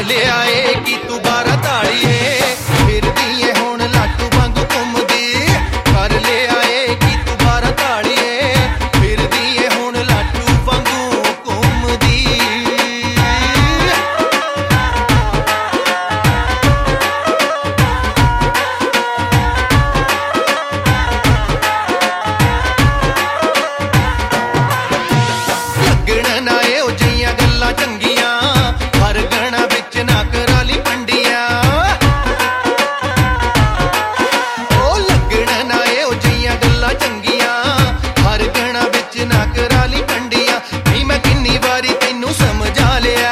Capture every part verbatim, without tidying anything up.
ਲਿਆ ਏ ਕਿ ਤੂੰ ਬਾਰਾਂ ਤਾਲੀਏ ਫਿਰਦੀ ਏ ਹੁਣ ਲਾਟੂ ਵਾਂਗੂ ਘੁੰਮਦੀ ਕਰ ਲਿਆ ਏ ਕਿ ਤੂੰ ਬਾਰਾਂ ਤਾਲੀਏ ਫਿਰਦੀ ਏ ਹੁਣ ਲਾਟੂ ਵਾਂਗੂ ਘੁੰਮਦੀ ਲੱਗਣ ਨਾ ਏ ਉਹ ਜਿਹੀਆਂ ਗੱਲਾਂ ਚੰਗੀਆਂ ਹਰ ਗਣਾ ਵਿੱਚ ਨਾ ਕਰਾਲੀ ਪੰਡੀਆਂ ਉਹ ਲੱਗਣ ਨਾ ਏ ਉਹ ਜਿਹੀਆਂ ਗੱਲਾਂ ਚੰਗੀਆਂ ਹਰ ਗਣਾ ਵਿੱਚ ਨਾ ਕਰਾਲੀ ਪੰਡੀਆਂ ਨਹੀਂ ਮੈਂ ਕਿੰਨੀ ਵਾਰੀ ਤੈਨੂੰ ਸਮਝਾ ਲਿਆ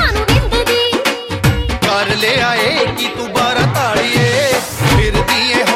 ਲਿਆ ਏ ਕਿ ਤੂੰ ਬਾਰਾਂ ਤਾਲੀਏ ਫਿਰਦੀ ਏ